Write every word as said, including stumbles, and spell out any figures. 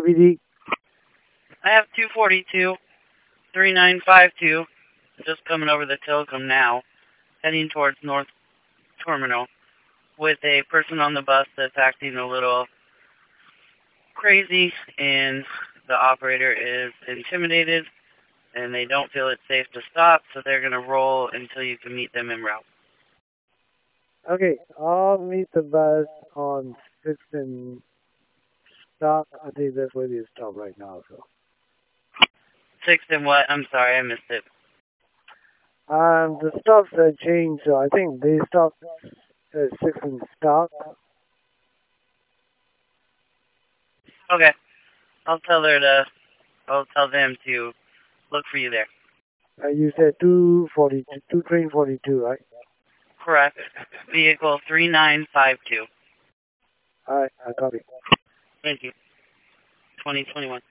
B D? I have two forty-two, three nine five two, just coming over the Tilcom now, heading towards North Terminal, with a person on the bus that's acting a little crazy, and the operator is intimidated, and they don't feel it's safe to stop, so they're going to roll until you can meet them en route. Okay, I'll meet the bus on sixth and Stock. I think that's where they stop right now. So. sixth and what? I'm sorry, I missed it. Um, the stops have changed, so I think they stopped at sixth and Stock. Okay, I'll tell her to. I'll tell them to look for you there. Uh, you said two forty-two, two train forty-two, right? Correct. Vehicle three nine five two. All right, I copy. Thank you. twenty twenty-one.